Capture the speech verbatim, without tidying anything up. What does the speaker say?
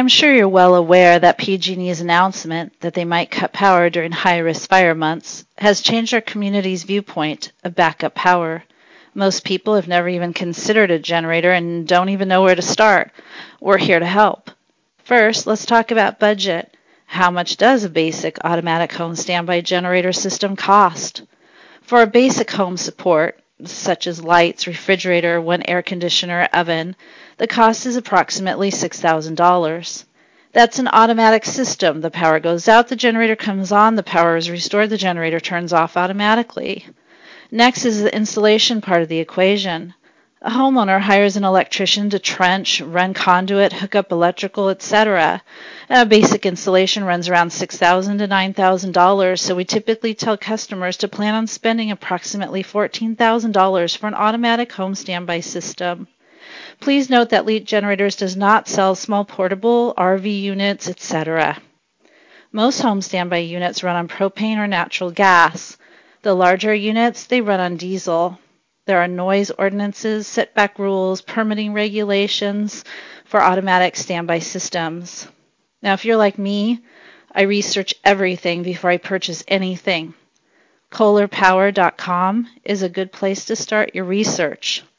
I'm sure you're well aware that P G and E's announcement that they might cut power during high-risk fire months has changed our community's viewpoint of backup power. Most people have never even considered a generator and don't even know where to start. We're here to help. First, let's talk about budget. How much does a basic automatic home standby generator system cost? For a basic home support, such as lights, refrigerator, one air conditioner, oven, the cost is approximately six thousand dollars. That's an automatic system. The power goes out, the generator comes on, the power is restored, the generator turns off automatically. Next is the installation part of the equation. A homeowner hires an electrician to trench, run conduit, hook up electrical, et cetera. A basic installation runs around six thousand dollars to nine thousand dollars, so we typically tell customers to plan on spending approximately fourteen thousand dollars for an automatic home standby system. Please note that Leap Generators does not sell small portable R V units, et cetera. Most home standby units run on propane or natural gas. The larger units, they run on diesel. There are noise ordinances, setback rules, permitting regulations for automatic standby systems. Now, if you're like me, I research everything before I purchase anything. Kohler Power dot com is a good place to start your research.